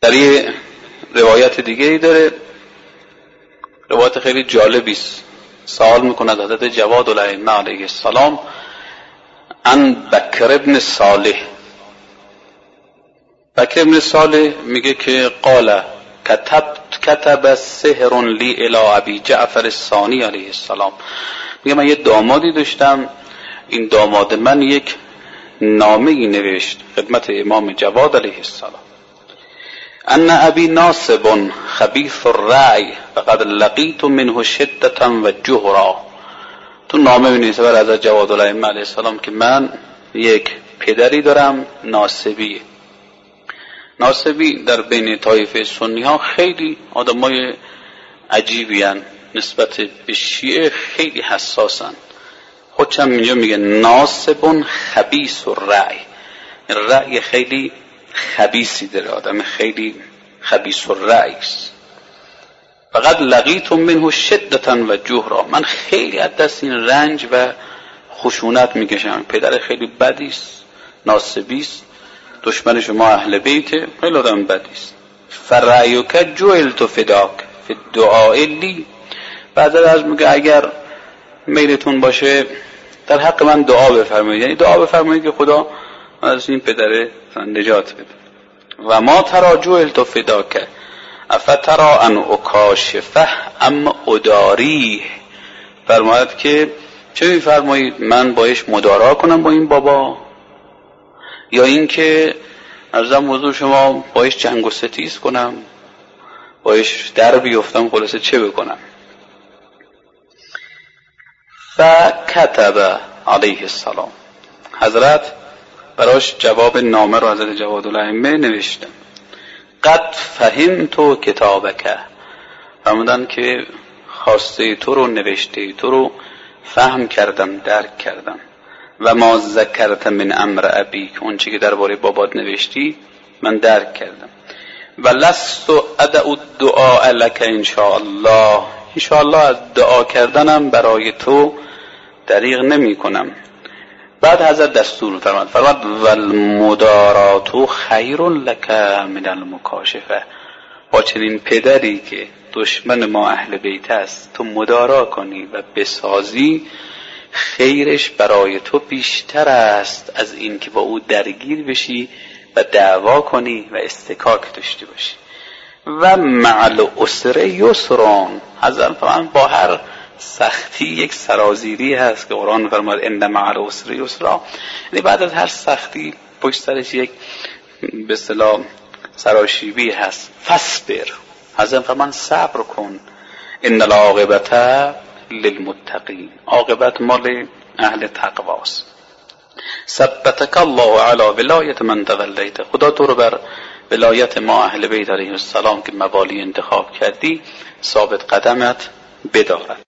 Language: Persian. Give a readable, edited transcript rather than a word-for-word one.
در یه روایت دیگه ای داره، روایت خیلی جالبی است. سوال میکنه حضرت جواد الائمه علیه السلام عن بکر ابن صالح. بکر ابن صالح میگه که قال کتب سحر لی الی ابی جعفر الثانی علیه السلام. میگه من یه دامادی داشتم، این داماد من یک نامه ای نوشت خدمت امام جواد علیه السلام. ان ابی ناصب خبیث الرأی فقد لقیت منه شدة و جهرا. تو نامه می‌نویسه بر حضرت جواد الائمه علیه السلام که من یک پدری دارم ناصبی. ناصبی در بین طایفه سنی ها خیلی آدمای عجیبی هن، نسبت به شیعه خیلی حساسن. خودشم اینجا میگه ناصب خبیث الرأی، رأی خیلی خبیثی داره، آدم خیلی خبیث الرأی است. فقط لقیت منه شدة و جهرا، من خیلی از دست این رنج و خشونت میکشم. پدر خیلی بدی است، ناصبی است، دشمن شما اهل بیت، خیلی آدم بدی است. فرأیک جعلت فداک فی الدعاء لی. بعد از میگه اگر میلتون باشه در حق من دعا بفرمایید، یعنی دعا بفرمایید که خدا از این پدر نجات بده. و ما ترا جعلت فداک افترا ان اکاشفه ام اداریه. فرماید که چه میفرمایید من بایش مدارا کنم با این بابا، یا این که عرضم حضور شما بایش جنگ و ستیز کنم، بایش در بیفتم، خلاصه چه بکنم. فکتب علیه السلام، حضرت براش جواب نامه رو حضرت جواد الائمه نوشتن. قد فهمت کتابک، فرمودن که خواسته تو رو، نوشته تو رو فهم کردم، درک کردم. و ما ذکرت من امر ابیک، اون چی که درباره بابات نوشتی من درک کردم. و لست ادعو الدعاء لک ان شاء الله، ان شاء الله از دعا کردنم برای تو دریغ نمی کنم. بعد حضرت دستور فرمود والمدارات خیر لک من المکاشفه، با چنین پدری که دشمن ما اهل بیت است تو مدارا کنی و بسازی، خیرش برای تو بیشتر است از این که با او درگیر بشی و دعوا کنی و استکاک داشته باشی. و مع العسر یسران، حضرت فرمان با هر سختی یک سرازیری هست که قرآن فرماد ان مع العسر یسرا، یعنی بعد از هر سختی پشت سرش یک به اصطلاح سراشیبی هست. فاصبر، حضرت فرمان صبر کن. ان العاقبت للمتقین، عاقبت مال اهل تقواست. ثبتک الله علی ولایت من تولیت، خدا تو رو بر ولایت ما اهل بیت علیه السلام که موالی انتخاب کردی ثابت قدمت بدارد.